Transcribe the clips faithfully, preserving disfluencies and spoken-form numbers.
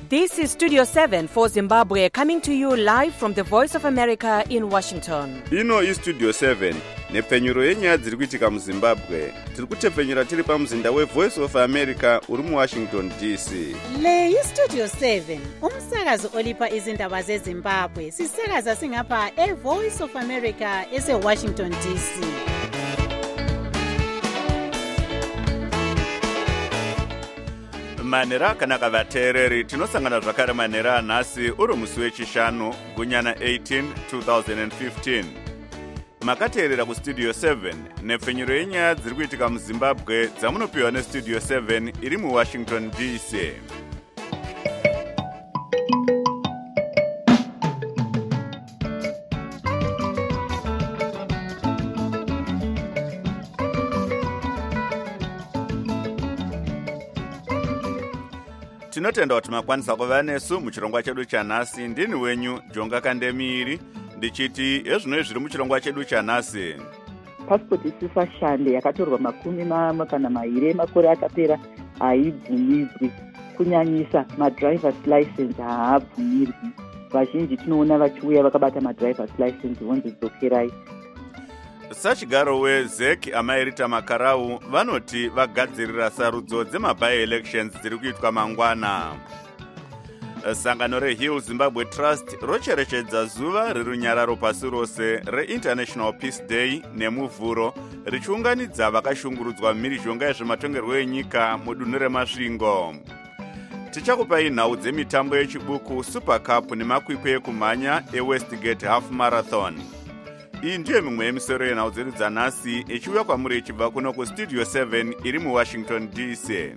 This is Studio seven for Zimbabwe, coming to you live from the Voice of America in Washington. Ino is Studio seven, nepfenyuro yenyaya dziri kuitika muZimbabwe. Tiri kutepfenyura tiri pamuzinda weVoice of America uri muWashington D C. Le iStudio seven, umsakazo olipa izindaba zeZimbabwe. Sisakaza singapha eVoice of America eseWashington D C. Manera kana kavateereri tinosangana zvakare manera nhasi uri musi wechishanu gunyana eighteen twenty fifteen. Makateerera kuStudio seven nepfenyuro yenyaya dziri kuitika muZimbabwe dzamunopiwa neStudio seven iri muWashington D C. Tinotenda kuti makwanisa kuva nesu muchirongwa chedu chanhasi. Ndini wenyu Jonga Kandemiri ndichiti ezvino zviri muchirongwa chedu chanhasi. Passport isisashande yakatorwa makumi mamwe kana mairi makore akapera haibvumirwi, kunyanyisa madrivers license haabvumirwi. Vazhinji tinoona vachiuya vakabata madrivers license vonzi dzokerai. Sachigaro weZek Amairita Makarau vanoti vagadzirira sarudzo dzemaby-elections dziri kuitwa mangwana. Sangano reHill Zimbabwe Trust rocherechedza zuva rirunyararo pasi rose reInternational Peace Day nemuvhuro richiunganidza vakashungurudzwa mhirizhonga yezvematongerwo enyika mudunhu remasvingo. Tichakupai nhau dzemitambo yechibuku Super Cup nemakwikwi ekumhanya eWestgate Half Marathon. Iyi ndiyo mimwe yemisoro yenhau dzedu dzanhasi ichiuya kwamuri ichibva kuno kuStudio seven iri muWashington D C.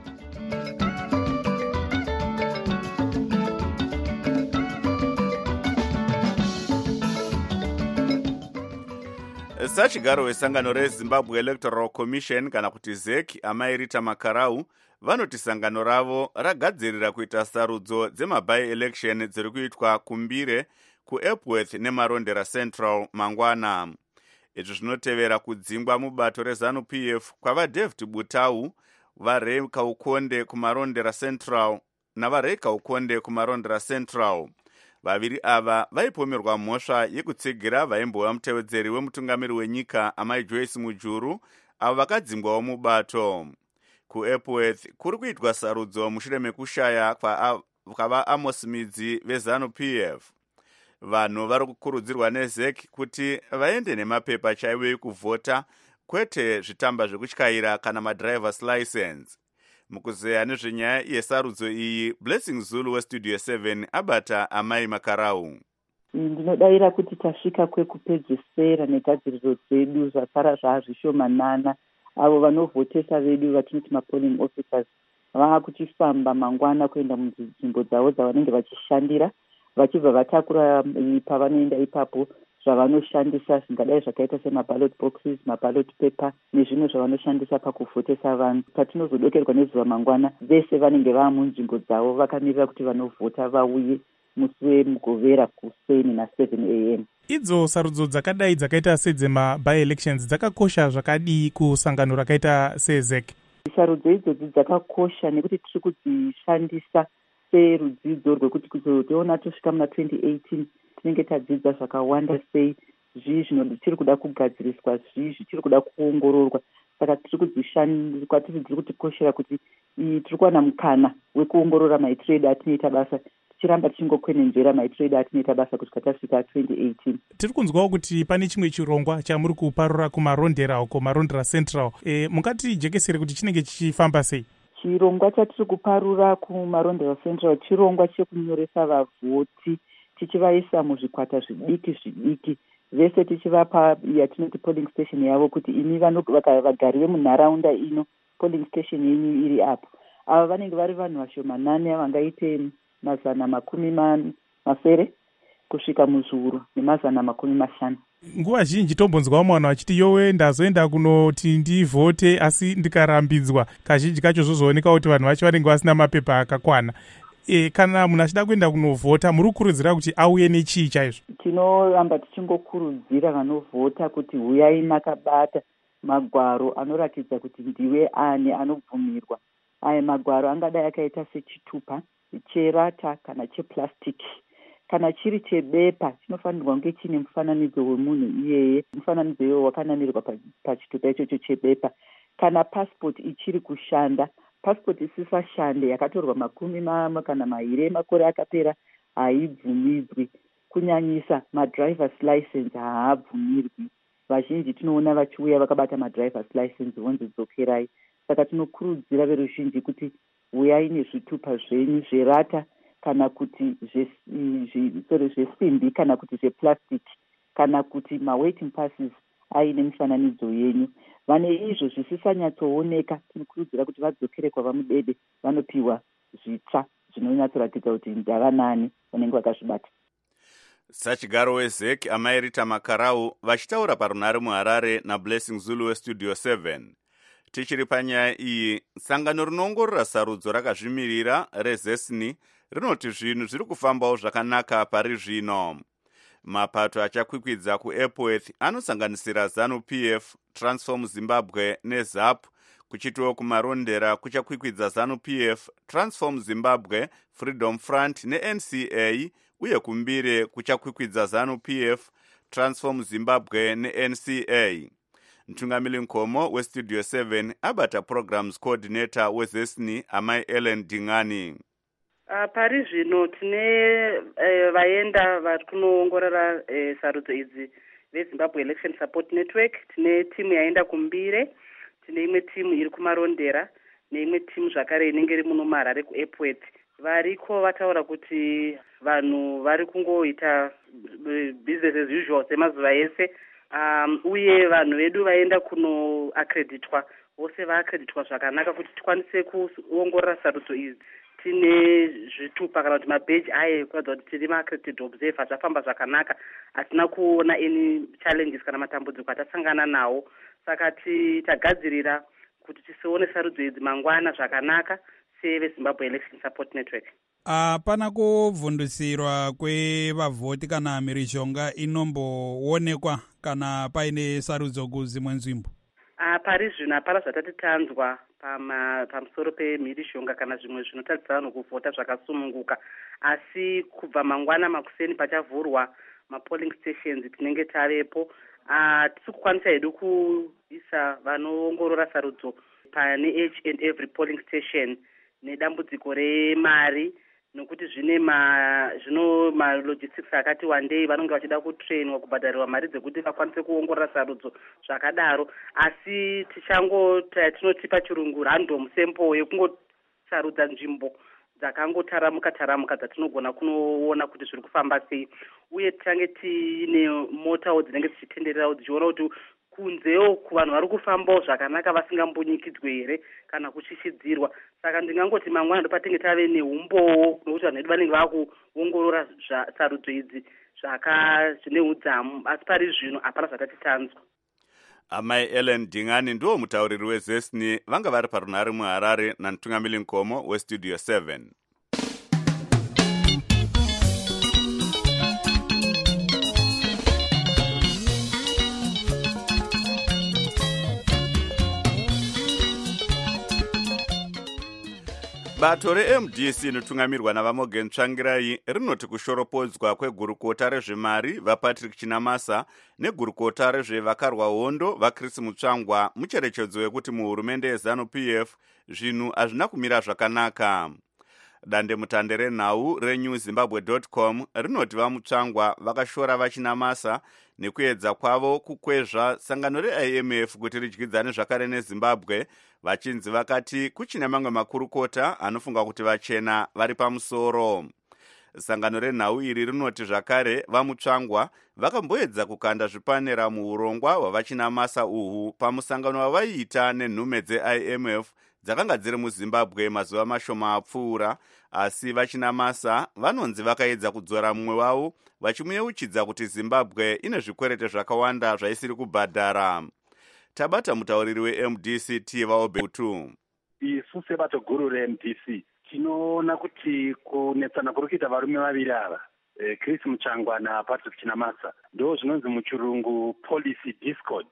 Sachigaro wesangano reZimbabwe Electoral Commission kana kuti Zek Amairita Makarau vanoti sangano ravo ragadzirira kuita sarudzo dzemaby-election dziri kuitwa kuMbire, kuEpworth nemarondera Central mangwana. Izvi zvinotevera kudzingwa mubato reZanu-P F kwavaDavid Butau, vaRay Kaukonde kumarondera Central navaRay Kaukonde kumarondera Central. Vaviri ava vaipomerwa mhosva yekutsigira vaimbova mutevedzeri wemutungamiri wenyika Amai Joyce Mujuru, avo vakadzingwawo mubato. KuEpworth kuri kuitwa sarudzo mushure mekushaya kwava Amos Midzi veZanu-P F. Vanhu vari kukurudzirwa neZek kuti vaende nemapepa chaiwo ekuvhota, kwete zvitamba zvekutyaira kana madrivers license. Mukuzeya nezvenyaya yesarudzo iyi, Blessing Zulu weStudio seven abata Amai Makarau. Ndinodavira kuti tasvika kwekupedzisira negadziriro dzedu, zvasara zvazvishomanana. Avo vanovhotesa vedu vatinoti mapolling officers vakuchifamba mangwana kuenda munzvimbo dzavo dzavanenge vachishandira, vachibva vatakura pavanoenda ipapo zvavanoshandisa zvingadai zvakaita semaballot boxes, maballot paper nezvimwe zvavanoshandisa pakuvhotesa vanhu. Patinozodokerwa nezuva mangwana, vese vanenge vaa munzvimbo dzavo vakamirira kuti vanovhota vauye musi wemugovera kuseni na-seven a m. Idzo sarudzo dzakadai dzakaita sedzemaby-elections dzakakosha zvakadii kusangano rakaita seZek? Sarudzo idzodzi dzakakosha nekuti tiri kudzishandisa serudzidzo rwekuti kuzotoona tosvika muna twenty eighteen tinenge tadzidza zvakawanda sei, zvii zvinotiri kuda kugadziriswa, zvii zvichiri kuda kuongororwa. Saka tiri kudzishandisa kwatiri dziri kutikoshera kuti tiri kuwana mukana wekuongorora maitiredi atinoita basa, tichiramba tichingokwenenzvera maitiredi atinoita basa kusvika tasvika twenty eighteen. Tiri kunzwawo kuti pane chimwe chirongwa chamuri kuparura kumarondera uko marondera Central. E, mungati jekesere kuti chinenge chichifamba sei? Chirongwa chatiri kuparura kumarondera Central chirongwa chekunyoresa vavhoti, tichivaisa muzvikwata zvidiki zvidiki, vese tichivapa yatinoti polling station yavo kuti imi vagari vemunharaunda ino polling station yenyu iri apo. Ava vanenge vari vanhu vashomanani vangaite mazana makumi masere kusvika muzviuru nemazana makumi mashanu. Nguva zhinji tombonzwawo mwana achiti yowe ndazoenda kunoti ndivhote asi ndikarambidzwa. Kazhinji kacho zvozooneka kuti vanhu vacho vanenge vasina mapepa akakwana. E, kana munhu achida kuenda kunovhota muri kukurudzira kuti auye nechii chaizvo? Tinoramba tichingokurudzira vanovhota kuti huyai makabata magwaro anoratidza kuti ndiwe ani anobvumirwa. Aya magwaro angadai akaita sechitupa cherata kana cheplastic. Kana chiri chebepa chinofanirwa kunge chine mufananidzo wemunhu iyeye, mufananidzo iwowo wakanamirirwa pachitupa ichocho chebepa. Kana passport ichiri kushanda, passport isisashande yakatorwa makumi mama kana mairi emakore akapera haibvumirwi. Kunyanyisa madrivers license haabvumirwi. Vazhinji tinoona vachiuya vakabata madrivers license vonzi dzokerai. Saka tinokurudzira veruzhinji kuti uyai nezvitupa zvenyu zverata kana kuti zvesimbi kana kuti zveplastic kana kuti mawaiting passes aine mifananidzo yenyu. Vane izvo zvisisanyatsooneka tinokurudzira kuti vadzokere kwavamudede vanopiwa zvitsva zvinonyatsoratidza kuti ndava nani vanenge vakazvibata. Sachigaro wezeki amai Rita Makarau vachitaura parunhare muHarare naBlessing Zulu weStudio seven. Tichiri panyaya iyi, sangano rinoongorora sarudzo rakazvimirira rezesni rinoti zvinhu zviri kufambawo zvakanaka pari zvino. Mapato achakwikwidza kuEpworth anosanganisira ZANU-P F, Transform Zimbabwe neZAP, kuchitiwo kumarondera kuchakwikwidza ZANU-P F, Transform Zimbabwe, Freedom Front neN C A, uye kumbire kuchakwikwidza ZANU-P F, Transform Zimbabwe neN C A. Mtungamili Nkomo weStudio seven abata Programs Coordinator wezesni amai Ellen Dingani. Uh, pari zvino tine uh, vaenda vari kunoongorora uh, sarudzo idzi veZimbabwe Election Support Network. Tine timu yaenda kumbire, tine imwe timu iri kumarondera neimwe timu zvakare inenge iri muno muHarare kuEpworth. Variko vataura kuti vanhu vari kungoita business as usual semazuva ese. Um, uye vanhu vedu vaenda kuno accreditwa, vose vaakreditwa zvakanaka kuti tikwanise kuongorora sarudzo idzi. Tine zvitupa kana kuti mabheji aye kuratidza kuti tiri ma-accredited observer, zvafamba zvakanaka, hatina kuona any challenges kana matambudziko atasangana nawo. Saka tagadzirira kuti tione sarudzo idzi mangwana zvakanaka seveZimbabwe Election Support Network. Hapana kuvhundusirwa kwevavhoti kana mhirizhonga inomboonekwa kana paine sarudzo kudzimwe nzvimbo? Uh, pari zvino hapana zvatati tanzwa pamusoro pemhirizhonga kana zvimwe zvinotadzisa vanhu kuvhota zvakasununguka. Asi kubva mangwana makuseni pachavhurwa mapolling stations tinenge tavepo. Uh, tisi kukwanisa hedu kuisa vanoongorora sarudzo pane each and every polling station nedambudziko remari, nokuti zvine ma zvino ma logistics akati wandei, vanenge vachida kutrainwa kubhadharirwa mari dzekuti vakwanise kuongorora sarudzo zvakadaro. Asi tichangota tinoti pachirungu random sample yekungosarudza nzvimbo dzakangotaramuka taramuka dzatinogona kunoona kuti zviri kufamba sei. Uye tichange tiine motawo dzinenge dzichitendererawo dzichiona kuti kunzewo kuvanhu vari kufambawo zvakanaka vasingambonyikidzwe here kana kuchishidzirwa. Saka ndingangoti mangwana ndo patinge tave neumbowo, nokuti vanhu vedu vanenge vakuongorora sarudzo idzi zvine udzamu, asi pari zvino hapana zvatati tanzwa. Amai Ellen Dingani ndiwo mutauriri wezesni, vanga vari parunhare muHarare naMtungamili Nkomo weStudio seven. Bato reM D C inotungamirwa naVamogen Tsvangirai rinoti kushoropodzwa kwegurukota rezvemari vaPatrick Chinamasa negurukota rezvevakarwa hondo vaChris Mutsvangwa mucherechedzo wekuti muhurumende yeZANU-P F zvinhu hazvina kumira zvakanaka. Dande mutande renhau renew zimbabwe dot com rinoti vaMutsvangwa vakashora vaChinamasa nekuedza kwavo kukwezva sangano reI M F kuti ridyidzane zvakare neZimbabwe, vachinzi vakati kuchine mamwe makurukota anofunga kuti vachena vari pamusoro. Sangano renhau iri rinoti zvakare vaMutsvangwa vakamboedza kukanda zvipanera muurongwa hwavaChinamasa uhu pamusangano wavaiita nenhume dzeI M F dzakanga dziri muZimbabwe mazuva mashoma apfuura, asi vaChinamasa vanonzi vakaedza kudzora mumwe wavo vachimuyeuchidza kuti Zimbabwe ine zvikwerete zvakawanda zvaisiri kubhadhara. Tabata mutauriri weM D C T vaobetu. Isu sebato guru reM D C tinoona kuti kunetsana kuri kuita varume vaviri ava, eh, Chris Mutsvangwa naPatrick Chinamasa, ndo zvinonzi muchirungu policy discord.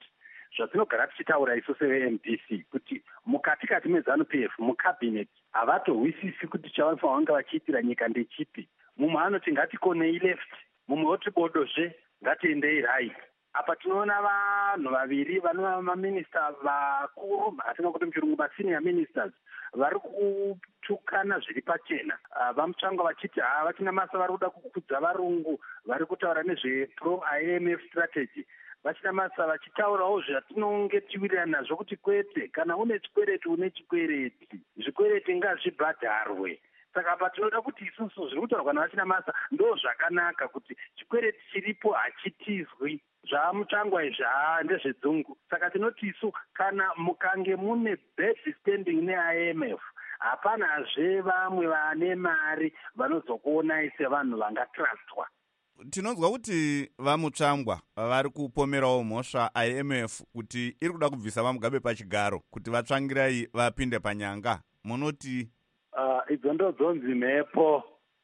zvatinogara tichitaura isu seve-M D C kuti mukati kati mezanu P F mucabinet havatohwisisi kuti chavafanira vanga vachiitira nyika ndechipi. Mumwe anoti ngatikonei left, mumwe oti bodozve ngatiendei right. Apa tinoona vanhu vaviri vanova maminista vakuru, atina kuti muchirungu masenior ministers, vari kutukana zviri pachena. Uh, vamutsvangwa vachiti ha vachina masa vari kuda kukudza varungu vari kutaura nezvepro I M F strategy. Vachina masa vachitaurawo zvatinonge tiwirirana nazvo kuti kwete, kana une chikwereti une chikwereti, zvikwereti ngazvibhadharwe. Saka apa tinoda kuti isusu zviri kutaurwa navachina masa ndo zvakanaka kuti chikwereti chiripo hachitizwi. Zvamutsvangwa izvi haa ndezvedzungu. Saka tinoti isu kana mukange mune bad standing ne-I M F, hapanazve vamwe vane mari vanozokuonai sevanhu vangatrustwa. Tinonzwa kuti vamutsvangwa vari kupomerawo mhosva I M F kuti iri kuda kubvisa vamugabe pachigaro kuti vatsvangirai vapinde panyanga. Munoti uh, idzo ndodzonzi mhepo,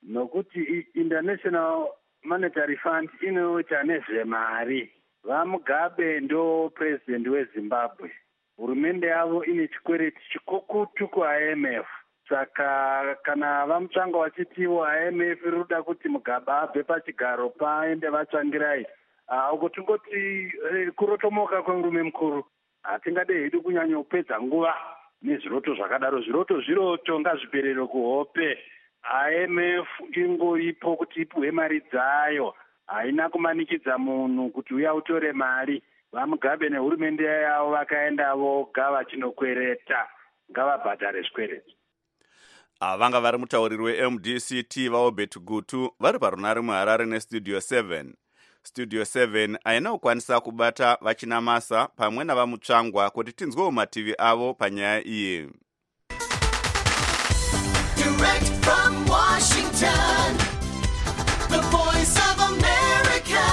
nokuti International Monetary Fund inoita nezvemari. Vamugabe ndo president weZimbabwe. Hurumende yavo ine chikwereti chikukutu ku-I M F. Saka kana vamutsvanga vachitiwo I M F iri kuda kuti Mugabe abve pachigaro paende vatsvangirai, uko tingoti kurotomoka kwemurume mukuru. Hatingade hedu kunyanya kupedza nguva nezviroto zvakadaro. Zviroto zviroto ngazviperere kuhope. I M F ingoipo kuti ipuwe mari dzayo, haina kumanikidza munhu kuti uya utore mari. Vamugabe nehurumende yavo vakaenda voga vachinokwereta, ngavabhadhare zvikwereti. Vanga vari mutauriri we-M D C T vaObert Gutu vari parunare muHarare nestudio seven. Studio seven haina kukwanisa kubata vachina masa pamwe navamutsvangwa kuti tinzwewo mativi avo panyaya iyi. Direct from Washington, the voice of America,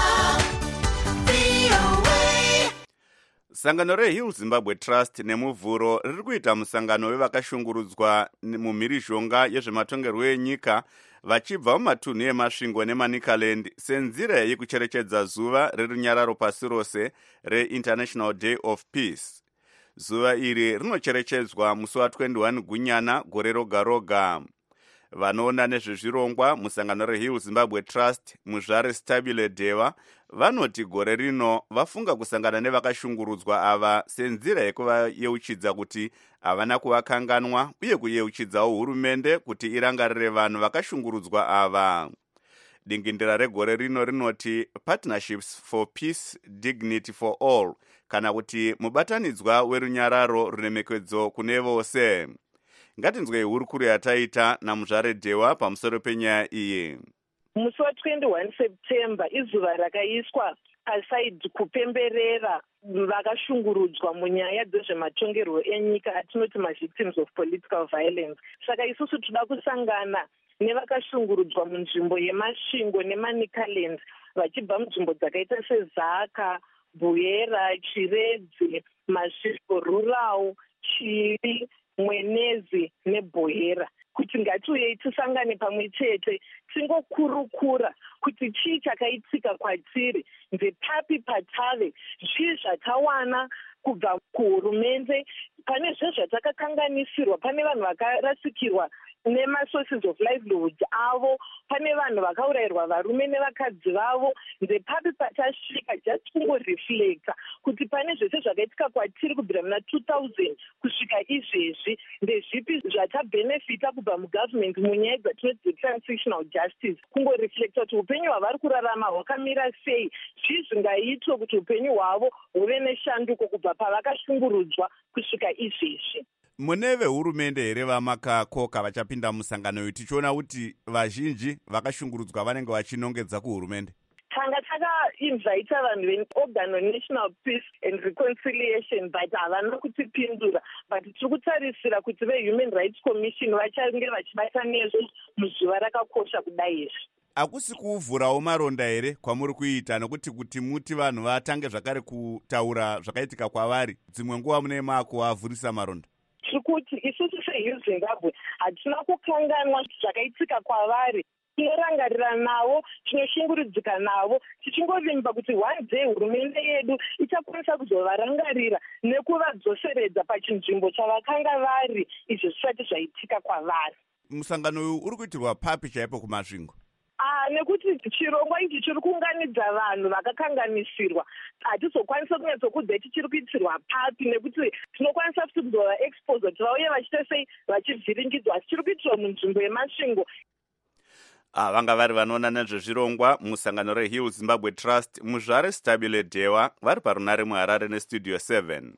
V O A. Sangano reHill Zimbabwe Trust nemuvhuro riri kuita musangano wevakashungurudzwa mumhirizhonga yezvematongerwo enyika vachibva mumatunhu emasvingo neManicaland senzira yekucherechedza zuva rerunyararo pasi rose reInternational Day of Peace. Zuva iri rinocherechedzwa musi wa21 Gunyana gore roga roga. Vanoona nezvezvirongwa musangano reHill Zimbabwe Trust muzvare Stabile Deva vanoti gore rino vafunga kusangana nevakashungurudzwa ava senzira yekuvayeuchidza kuti havana kuvakanganwa uye kuyeuchidzawo hurumende kuti irangarire vanhu vakashungurudzwa ava. Dingindira regore rino rinoti Partnerships for Peace, Dignity for All, kana kuti mubatanidzwa werunyararo runemekedzo kune vose. Ngatinzwei hurukuru yataita naMuzvare Dhewa pamusoro penyaya iyi. Musi wa21 September izuva rakaiswa pasaidi kupemberera vakashungurudzwa munyaya dzezvematongerwo enyika atinoti mavictims of political violence. Saka isusu toda kusangana nevakashungurudzwa munzvimbo yemasvingo neManicaland vachibva munzvimbo dzakaita seZaka, Buyera, Chiredzi, Masvingo Rural, Chiri, Mwenezi neBoyera, kuti ngatiuyei tisangane pamwe chete tingokurukura kuti chii chakaitika kwatiri, ndepapi patave, zvii zvatawana kubva kuhurumende, pane zvezvatakakanganisirwa, pane vanhu vakarasikirwa nemasources of livelihood avo, pane vanhu vakaurayirwa varume nevakadzi vavo, ndepapi patasvika, just kungoreflecta kuti pane zvese zvakaitika kwatiri kubvira muna two thousand kusvika izvezvi, ndezvipi zvatabhenefita kubva mugovernment munyaya dzatinoti transitional justice, kungoreflecta kuti upenyu hwavari kurarama hwakamira sei, zvii zvingaitwa kuti upenyu hwavo huve neshanduko kubva pavakashungurudzwa kusvika izvezvi. Mune vehurumende here vamakakoka vachapinda musangano uyu tichiona kuti vazhinji vakashungurudzwa vanenge vachinongedza kuhurumende? Tanga takainvita vanhu veOrgan on National Peace and Reconciliation but havana kutipindura, but tiri kutarisira kuti veHuman Rights Commission vachange vachibata nezvo muzuva rakakosha kudai izvi. Hakusi kuvhurawo maronda here kwamuri kuita, nokuti kuti muti vanhu vatange zvakare kutaura zvakaitika kwavari, dzimwe nguva mune maakuvavhurisa maronda? Kuti isusu seHill Zimbabwe hatina kukanganwa zvakaitika kwavari, tinorangarira navo, tinoshungurudzika navo, tichingovimba kuti one day hurumende yedu ichakwanisa kuzovarangarira nekuvadzoseredza pachinzvimbo chavakanga vari izvo zvisati zvaitika kwavari. Musangano uyu uri kuitirwa papi chaipo kumasvingo? Ah, nekuti chirongwa ichi chiri kuunganidza vanhu vakakanganisirwa. Hatizokwanisa kunyatsokudza ichi chiri kuitirwa papi nekuti tinokwanisa futi kuzova exposed kuti vauye vachiita sei vachivhiringidzwa, asi chiri kuitirwa munzvimbo yemasvingo. Ah, vanga vari vanoona nezvezvirongwa musangano reHill Zimbabwe Trust muzvare Stabile Dewa vari parunare muHarare nestudio seven.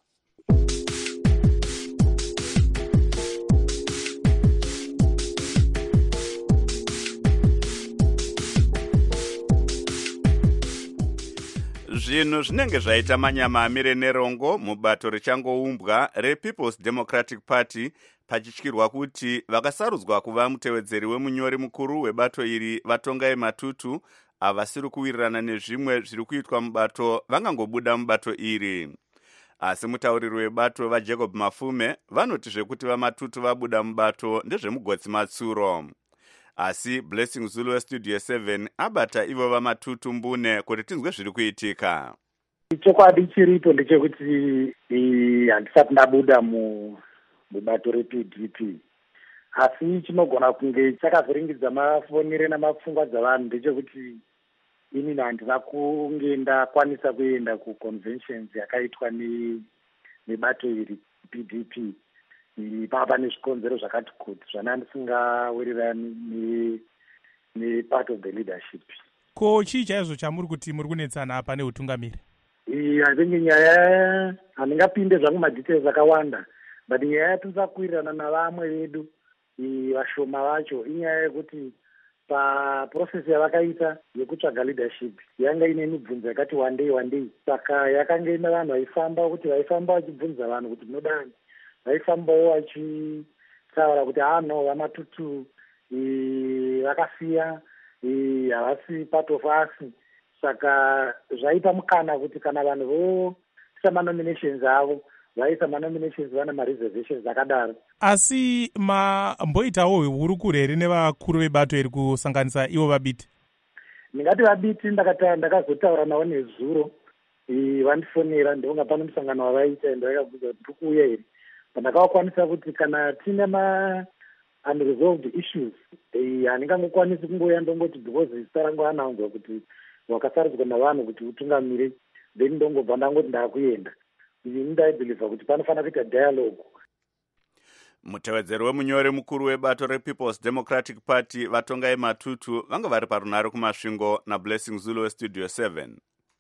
Zvinhu zvinenge zvaita manyama amire nerongo mubato richangoumbwa rePeople's Democratic Party pachityirwa kuti vakasarudzwa kuva mutevedzeri wemunyori mukuru webato iri Vatongai Matutu avasiri kuwirirana nezvimwe zviri kuitwa mubato vangangobuda mubato iri. Asi mutauriri webato vaJacob Mafume vanoti zvekuti vaMatutu vabuda mubato ndezvemugotsi matsuro. Asi Blessing Zulu westudio seven abata ivo vaMatutu mbune kuti tinzwe zviri kuitika. Chokwadi chiripo ndechekuti handisati ndabuda mu mubato reP D P, asi chinogona kunge chakavhiringidza mafonere namapfungwa dzavanhu ndechekuti inini handina kunge ndakwanisa kuenda kuconventions yakaitwa nebato iri P D P. Papa nezvikonzero zvakati kuti zvana ndisingawirirani nepart of the leadership. Ko chii chaizvo chamuri kuti muri kunetsana apa neutungamiri? I think nyaya handingapinde zvangu madetails akawanda, but nyaya yatisakuwirirana navamwe vedu vashoma vacho inyaya yekuti paprocess yavakaita yekutsvaga leadership yanga ine mibvunzo yakati one day one day, saka yakanga ina vanhu vaifamba kuti vaifamba vachibvunza vanhu kuti munodani, vaifambawo vachitaura kuti ah no vaMatutu vakasiya havasi part of us. Saka zvaipa mukana kuti kana vanhu voisa manominations avo vaisa manominations vana mareservations akadaro. Asi mamboitawo hurukuro here nevakuru vebato iri kusanganisa ivo vabiti? Ndingati vabiti ndakazotaura navo nezuro vandifonera ndonga pane musangano wavaita ende vakabvunza kuti tiri kuuya here. Ndakavakwanisa kuti kana tine ma unresolved issues handingangokwanisi kungoya ndongoti because zita rangu anaunzwa kuti wakasarudzwa navanhu kuti utungamire, then ndongobva ndangoti ndakuenda. Ini ndaibhilivha kuti panofanira kuita dialogue. Mutevedzeri wemunyori mukuru webato rePeople's Democratic Party Vatongai Matutu vanga vari parunare kumasvingo naBlessing Zulu westudio seven.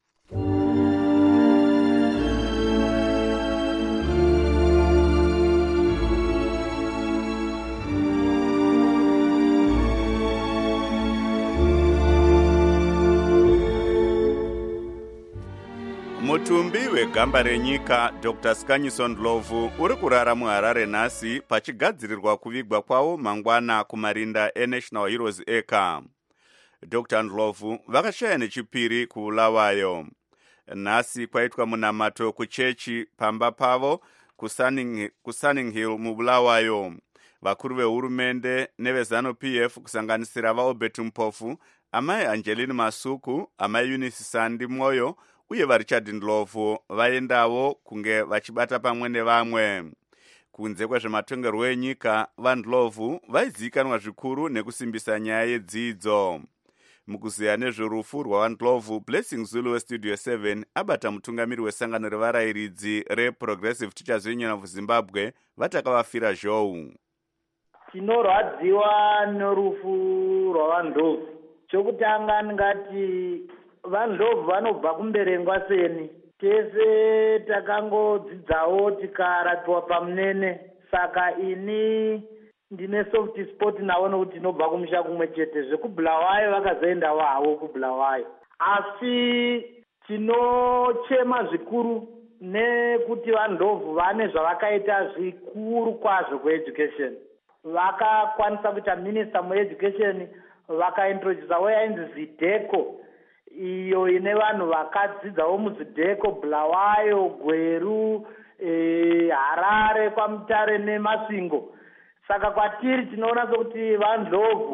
Mutumbi wegamba renyika Doctor Skanyiso Ndlovu uri kurara muHarare nhasi pachigadzirirwa kuvigwa kwawo mangwana kumarinda eNational Heroes Acre. Doctor Ndlovu vakashaya nechipiri kuulawayo. Nhasi kwaitwa munamato kuchechi pamba pavo kuSunning, kuSunning Hill mubulawayo. Vakuru vehurumende nevezanu P F kusanganisira vaObert Mpofu, amai Angeline Masuku, amai Eunice Sandi Moyo uye vaRichard Ndlovu vaendawo kunge vachibata pamwe nevamwe. Kunze kwezvematongerwo enyika, vaNdlovu vaizikanwa zvikuru nekusimbisa nyaya yedzidzo. Mukuziya nezverufu rwaVaNdlovu, Blessing Zulu westudio seven abata mutungamiri wesangano revarayiridzi reProgressive Teachers Union of Zimbabwe vatakavafira zhou. Tinorwadziwa norufu rwaVaNdlovu. Chokutanga ndingati vaNdlovu vanobva kumberengwa seni. Tese takangodzidzawo tikarapiwa pamunene. Saka ini ndine soft spot nawo nokuti tinobva kumusha kumwe chete. Zvekubulawayo vakazoendawo havo kubulawayo. Asi tinochema zvikuru nekuti vaNdlovu vane zvavakaita zvikuru kwazvo kueducation. Vakakwanisa kuita minister mueducation, vakaintrodusawo yainzi Zideko, iyo ine vanhu vakadzidzawo muZideko, Bulawayo, Gweru, e, Harare, kwaMutare neMasvingo. Saka kwatiri tinoona sokuti vaNdlovu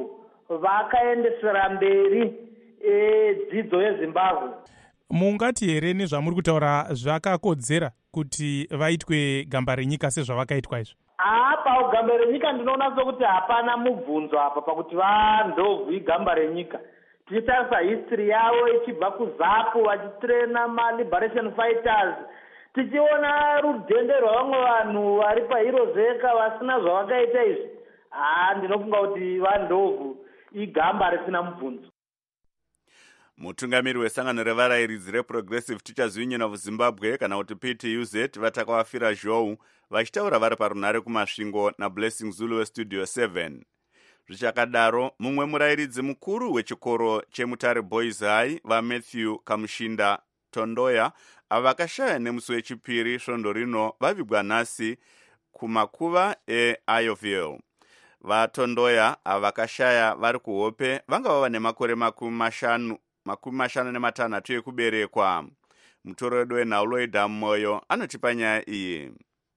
vakaendesera mberi e, dzidzo yezimbabwe. Mungati here nezvamuri kutaura zvakakodzera kuti vaitwe gamba renyika sezvavakaitwa izvo? Apa ugamba renyika ndinoona sokuti hapana mubvunzo apa pakuti vandovhu igamba renyika. Tichitarisa history yavo ichibva kuzapu vachitrena ma-liberation fighters, tichiona rudhende rwavamwe vanhu vari pahirozeka vasina zvavakaita izvi. Ah, ndinofunga kuti vandovhu igamba risina mubvunzo. Mutungamiri wesangano revarayiridzi reProgressive Teachers Union of Zimbabwe kana kuti P T U Z vatakavafira zhou vachitaura vari parunare kumasvingo naBlessing Zulu westudio seven. Zvichakadaro, mumwe murayiridzi mukuru wechikoro cheMutare Boys High vaMatthew Kamushinda Tondoya avakashaya nemusi wechipiri svondo rino vavigwa nhasi kumakuva eIoville. VaTondoya avakashaya vari kuhope vanga vava nemakore makumi mashanu makumi mashanu nematanhatu ekuberekwa. Mutoro wedu weNhauloida Moyo anotipa nyaya iyi.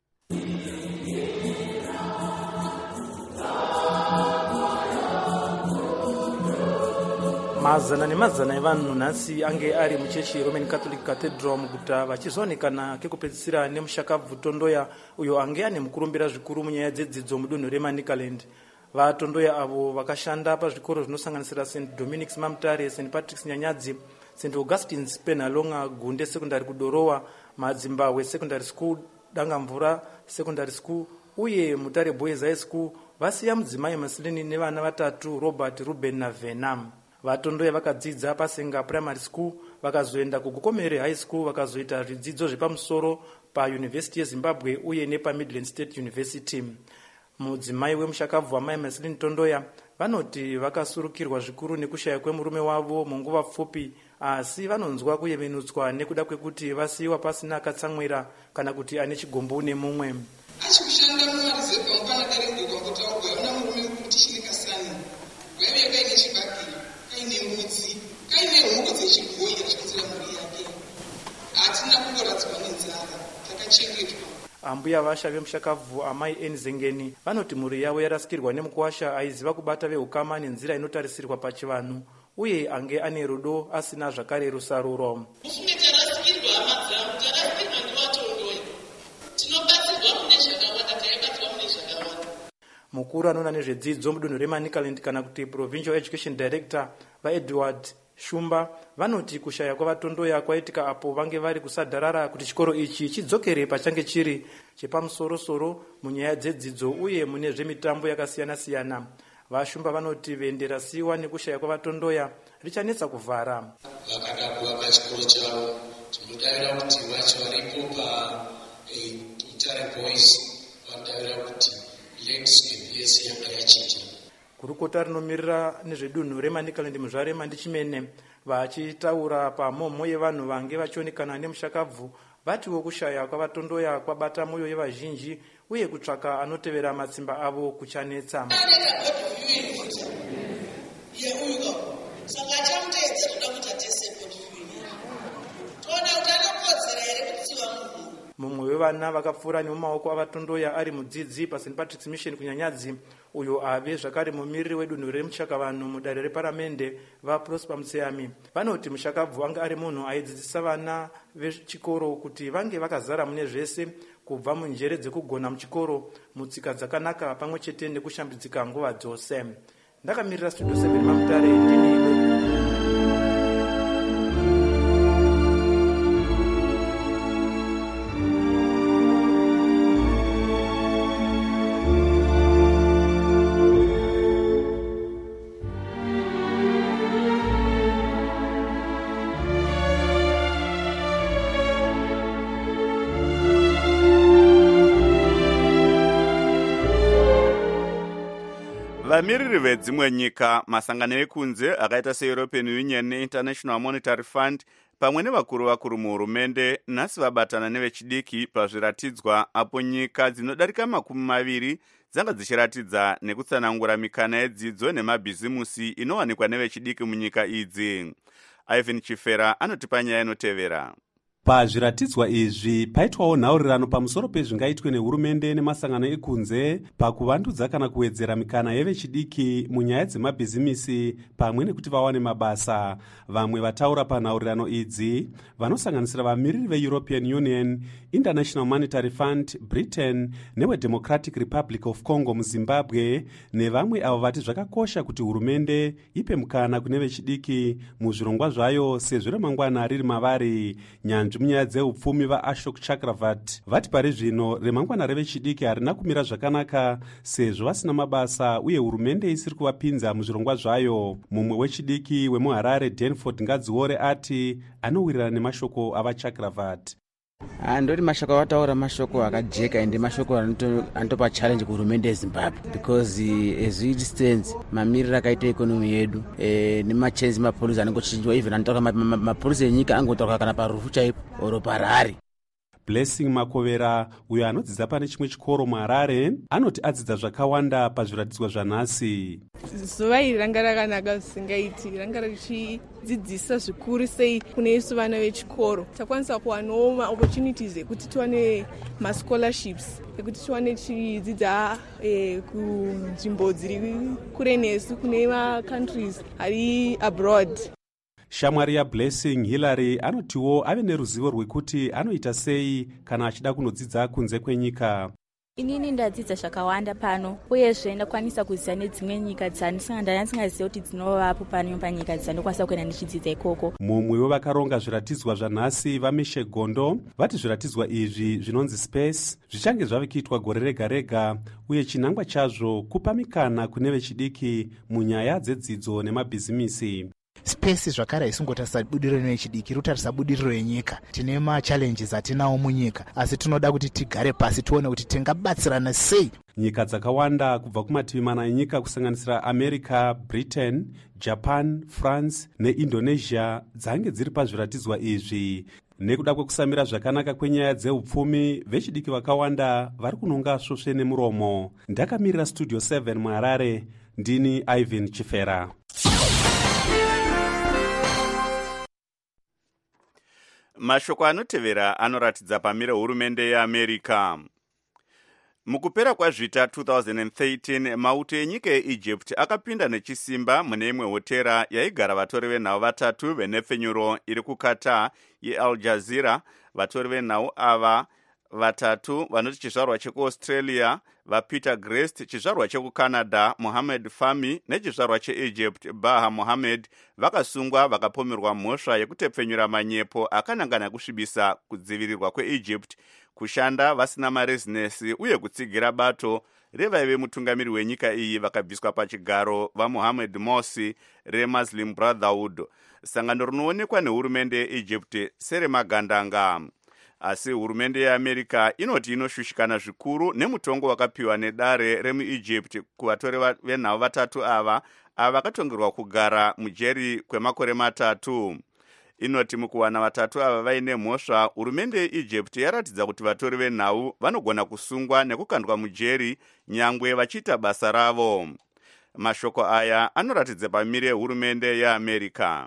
mazana nemazana evanhu nhasi ange ari muchechi Roman Catholic Cathedral muguta vachizoonekana kekupedzisira nemushakabvu Tondoya uyo ange ane mukurumbira zvikuru munyaya dzedzidzo mudunhu reManicaland. VaTondoya avo vakashanda pazvikoro zvinosanganisira Saint Dominic's Mamutare, Saint Patrick's Nyanyadzi, Saint Augustine's Penalonga, Gunde Secondary Kudorowa, Madzimbabwe Secondary School, Dangamvura Secondary School uye Mutare Boys High School. Vasiya mudzimai Masilini nevana vatatu Robert, Ruben naVenam. VaTondoya vakadzidza paSenga Primary School, vakazoenda kuGukomere High School, vakazoita zvidzidzo zvepamusoro paUniversity yeZimbabwe uye nepaMidland State University. Mudzimai wemushakabvu wamai Masilini Tondoya vanoti vakasurukirwa zvikuru nekushaya kwemurume wavo munguva pfupi, asi vanonzwa kuyevenutswa nekuda kwekuti vasiyiwa pasina akatsamwira kana kuti ane chigombo nemumwe. Achikushanda mumarizebha mupana darengwa kwakutaurwa yaona murume kuti chinikasani waive kaine chibaki kaine mbudzi kaine huku dzechibhoyi achikudzira mhuri yake. Hatina kungoradzwa nenzara, takachengetwa. Ambuya vasha vemushakabvu amai Enzengeni vanoti mhuri yavo yarasikirwa nemukuwasha aiziva kubata vehukama nenzira inotarisirwa pachivanhu uye ange ane rudo asina zvakare rusaruro. Mufunge tarasikirwa hama dzangu, tarasikirwa ndivaTondoya. Tinobatsirwa mune zvakawanda, taibatsirwa mune zvakawanda. Mukuru anoona nezvedzidzo mudunhu reManicaland kana kuti Provincial Education Director vaEdward Shumba vanoti kushaya kwavaTondoya kwaitika apo vange vari kusadharara kuti chikoro ichi chidzokere pachange chiri chepamusoro-soro munyaya dzedzidzo uye mune zvemitambo yakasiyana-siyana. VaShumba vanoti vendera siwa nekushaya kwavaTondoya richanetsa kuvhara. Vakada kuvaka chikoro chavo, tinodavira kuti vacho varipo paMutare Boys vanodavira kuti landscape yese yanga yachinja. Gurukota rinomirira nezvedunhu reManicaland Muzvarema Ndichimene vachitaura pamhomho yevanhu vange vachionekana nemushakabvu vatiwo kushaya kwavaTondoya kwabata mwoyo yevazhinji uye kutsvaka anotevera matsimba avo kuchanetsa. Mumwe wevana vakapfuura nemumaoko avaTondoya ari mudzidzi paSaint Patrick's Mission kunyanyadzi uyo ave zvakare mumiriri wedunhu remushakavanhu mudare reparamende vaProsper Mutseyami vanoti mushakabvu anga ari munhu aidzidzisa vana vechikoro kuti vange vakazara mune zvese kubva munjere dzekugona muchikoro, mutsika dzakanaka pamwe chete nekushambidzika nguva dzose. Ndakamirira studio seven Mamutare ndini Vamiriri vedzimwe nyika, masangano ekunze akaita seEuropean Union neInternational Monetary Fund pamwe nevakuru vakuru muhurumende nhasi vabatana nevechidiki pazviratidzwa apo nyika dzinodarika makumi maviri dzanga dzichiratidza nekutsanangura mikana yedzidzo nemabhizimusi inowanikwa nevechidiki munyika idzi. Ivan Chifera anotipa nyaya inotevera. Pazviratidzwa izvi paitwawo nhaurirano pamusoro pezvingaitwe nehurumende nemasangano ekunze pakuvandudza kana kuwedzera mikana yevechidiki munyaya dzemabhizimisi pamwe nekuti vawane mabasa. Vamwe vataura panhaurirano idzi vanosanganisira vamiriri veEuropean Union, International Monetary Fund, Britain neweDemocratic Republic of Congo muZimbabwe, nevamwe avo vati zvakakosha kuti hurumende ipe mukana kune vechidiki muzvirongwa zvayo sezvo remangwana riri mavari. Nyanzvi munyaya dzeupfumi vaAshok Chakravat vati pari zvino remangwana revechidiki harina kumira zvakanaka sezvo vasina mabasa uye hurumende isiri kuvapinza muzvirongwa zvayo. Mumwe wechidiki wemuHarare Danford Ngadziore ati anowirirana nemashoko avaChakravat. Handoti mashoko avataura mashoko akajeka ende mashoko anotopa challenge kuhurumende yeZimbabwe because uh, as it stands mamiriro akaita ekonomi yedu eh, nemachenzi mapolisi anenge achinjwa even anotaura mapolisi enyika angotaura kana parufu chaipo oro parari. Blessing Makovera uyo anodzidza pane chimwe chikoro muHarare anoti adzidza zvakawanda pazviratidzwa zvanhasi. Zuva iri ranga rakanaka zvisingaiti, ranga richidzidzisa zvikuru sei kune isu vana vechikoro. Takwanisa kuwanawo maopportunities ekuti tiwane mascholarships ekuti tiwane tichidzidza eh, kunzvimbo dziri kure nesu kune macountries ari abroad. Shamwari yaBlessing Hillary anotiwo ave neruzivo rwekuti anoita sei kana achida kunodzidza kunze kwenyika. Inini ndadzidza zvakawanda pano uyezve ndakwanisa kuziva nedzimwe nyika dzandingaziva kuti dzinovapo pano panyika dzandokwanisa kuenda ndichidzidza ikoko. Mumwe wevakaronga zviratidzwa zvanhasi vaMishe Gondo vati zviratidzwa izvi zvinonzi Space zvichange zvavikiitwa gore rega rega uye chinangwa chazvo kupa mikana kune vechidiki munyaya dzedzidzo nemabhizimisi. Space zvakare isingotarisa budiriro yechidiki, rutarisa budiriro yenyika. Tine machallenges atinawo munyika, asi tinoda kuti tigare pasi tione kuti tingabatsirana sei. Nyika dzakawanda kubva kumativi mana enyika kusanganisira America, Britain, Japan, France neIndonesia dzange dziri pazviratidzwa izvi. Nekuda kwekusamira zvakanaka kwenyaya dzeupfumi, vechidiki vakawanda vari kunonga svosve nemuromo. Ndakamirira Studio seven muHarare, ndini Ivan Chifera. Mashoko anotevera anoratidza pamire hurumende yeAmerica. Mukupera kwazvita two thousand thirteen, mauto enyika yeEgypt akapinda nechisimba mune imwe hotera yaigara vatori venhau vatatu venhepfenyuro iri kuKatar yeAl Jazeera. Vatori venhau ava vatatu vanoti chizvarwa chekuAustralia vaPeter Grest, chizvarwa chekuCanada Mohamed Fahmy nechizvarwa cheEgypt Baha Mohamed vakasungwa vakapomerwa mhosva yekutepfenyura manyepo akanangana kusvibisa kudzivirirwa kweEgypt, kushanda vasina marezinesi uye kutsigira bato revaive mutungamiri wenyika iyi vakabviswa pachigaro vaMohamed Morsi reMuslim Brotherhood, sangano rinoonekwa nehurumende yeEgypt seremagandanga. Asi hurumende yeAmerica inoti inoshushikana zvikuru nemutongo wakapiwa nedare remuEgypt kuvatori venhau vatatu ava ava vakatongerwa kugara mujeri kwemakore matatu. Inoti mukuwana vatatu ava vaine mhosva, hurumende yeEgypt yaratidza kuti vatori venhau vanogona kusungwa nekukandwa mujeri nyangwe vachiita basa ravo. Mashoko aya anoratidza pamire hurumende yeAmerica.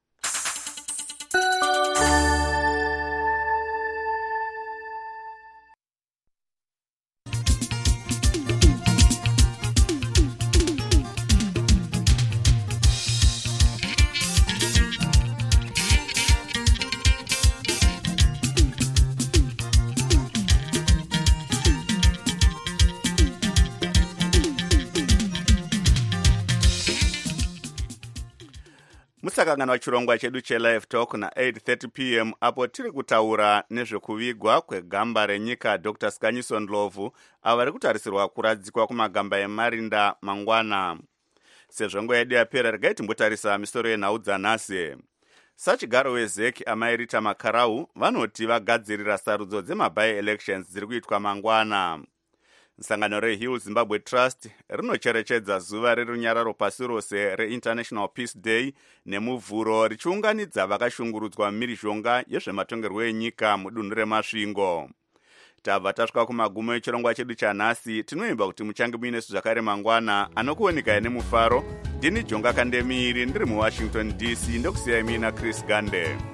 Musakangana chirongwa chedu chelive talk na eight thirty p m apo tiri kutaura nezvekuvigwa kwegamba renyika Doctor Skanyison Ndlovu avo vari kutarisirwa kuradzikwa kumagamba eMarinda mangwana. Sezvo nguva yedu yapera, regai timbotarisa misoro yenhau dzanhasi. Sachigaro weZEC amai Rita Makarau vanoti vagadzirira sarudzo dzemabai elections dziri kuitwa mangwana. Sangano reHill Zimbabwe Trust rinocherechedza zuva rerunyararo pasi rose reInternational Peace Day nemuvhuro richiunganidza vakashungurudzwa mhirizhonga yezvematongerwo enyika mudunhu remasvingo. Tabva tasvika kumagumo echirongwa chedu chanhasi. Tinoimba kuti muchange muinesu zvakare mangwana anokuonekai nemufaro. Ndini Jonga Kandemiiri ndiri muWashington D C ndokusiyai mina Chris Gande.